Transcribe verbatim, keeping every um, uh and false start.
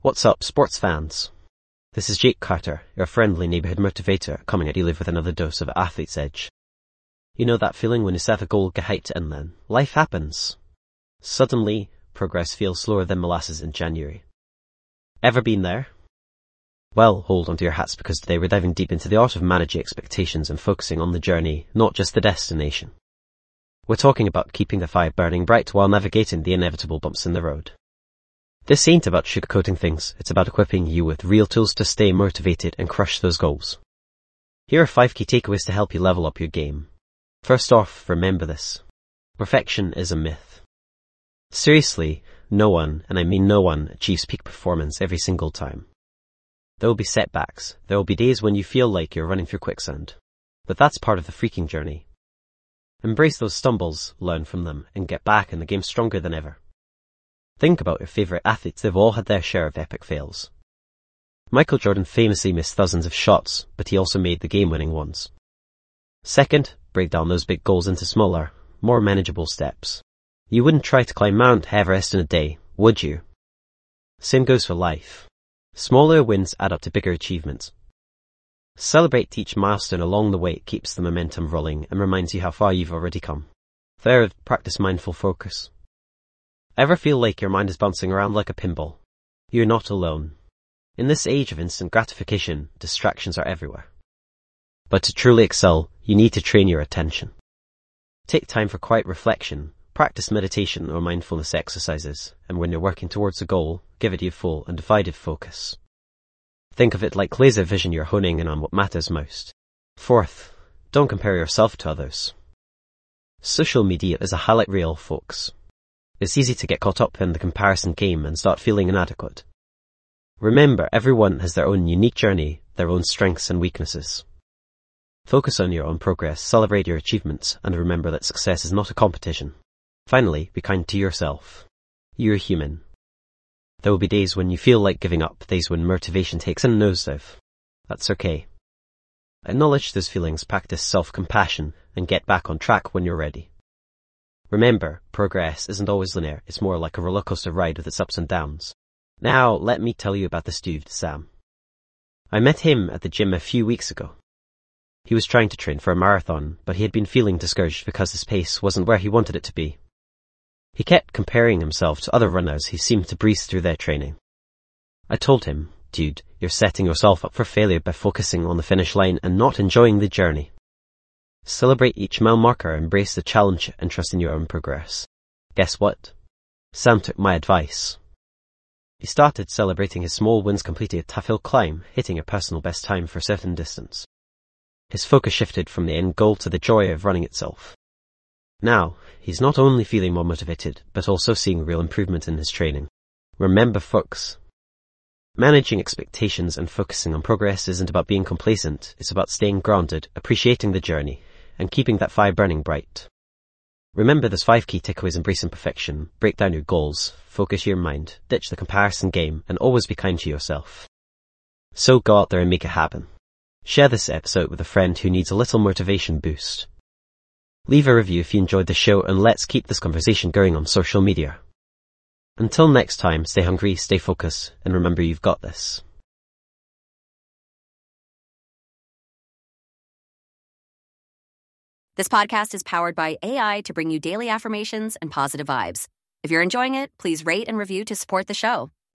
What's up, sports fans? This is Jake Carter, your friendly neighbourhood motivator, coming at you live with another dose of Athlete's Edge. You know that feeling when you set a goal, get hyped, and then life happens. Suddenly, progress feels slower than molasses in January. Ever been there? Well, hold on to your hats because today we're diving deep into the art of managing expectations and focusing on the journey, not just the destination. We're talking about keeping the fire burning bright while navigating the inevitable bumps in the road. This ain't about sugarcoating things, it's about equipping you with real tools to stay motivated and crush those goals. Here are five key takeaways to help you level up your game. First off, remember this. Perfection is a myth. Seriously, no one, and I mean no one, achieves peak performance every single time. There will be setbacks, there will be days when you feel like you're running through quicksand. But that's part of the freaking journey. Embrace those stumbles, learn from them, and get back in the game stronger than ever. Think about your favourite athletes, they've all had their share of epic fails. Michael Jordan famously missed thousands of shots, but he also made the game-winning ones. Second, break down those big goals into smaller, more manageable steps. You wouldn't try to climb Mount Everest in a day, would you? Same goes for life. Smaller wins add up to bigger achievements. Celebrate each milestone along the way, it keeps the momentum rolling and reminds you how far you've already come. Third, practice mindful focus. Ever feel like your mind is bouncing around like a pinball? You're not alone. In this age of instant gratification, distractions are everywhere. But to truly excel, you need to train your attention. Take time for quiet reflection, practice meditation or mindfulness exercises, and when you're working towards a goal, give it your full and divided focus. Think of it like laser vision, you're honing in on what matters most. Fourth, don't compare yourself to others. Social media is a highlight reel, folks. It's easy to get caught up in the comparison game and start feeling inadequate. Remember, everyone has their own unique journey, their own strengths and weaknesses. Focus on your own progress, celebrate your achievements, and remember that success is not a competition. Finally, be kind to yourself. You're human. There will be days when you feel like giving up, days when motivation takes a nosedive. That's okay. Acknowledge those feelings, practice self-compassion, and get back on track when you're ready. Remember, progress isn't always linear, it's more like a roller coaster ride with its ups and downs. Now, let me tell you about this dude, Sam. I met him at the gym a few weeks ago. He was trying to train for a marathon, but he had been feeling discouraged because his pace wasn't where he wanted it to be. He kept comparing himself to other runners who seemed to breeze through their training. I told him, dude, you're setting yourself up for failure by focusing on the finish line and not enjoying the journey. Celebrate each mile marker, embrace the challenge, and trust in your own progress. Guess what? Sam took my advice. He started celebrating his small wins, completing a tough hill climb, hitting a personal best time for a certain distance. His focus shifted from the end goal to the joy of running itself. Now, he's not only feeling more motivated, but also seeing real improvement in his training. Remember, folks, managing expectations and focusing on progress isn't about being complacent, it's about staying grounded, appreciating the journey, and keeping that fire burning bright. Remember those five key takeaways: embrace imperfection, break down your goals, focus your mind, ditch the comparison game, and always be kind to yourself. So go out there and make it happen. Share this episode with a friend who needs a little motivation boost. Leave a review if you enjoyed the show, and let's keep this conversation going on social media. Until next time, stay hungry, stay focused, and remember you've got this. This podcast is powered by A I to bring you daily affirmations and positive vibes. If you're enjoying it, please rate and review to support the show.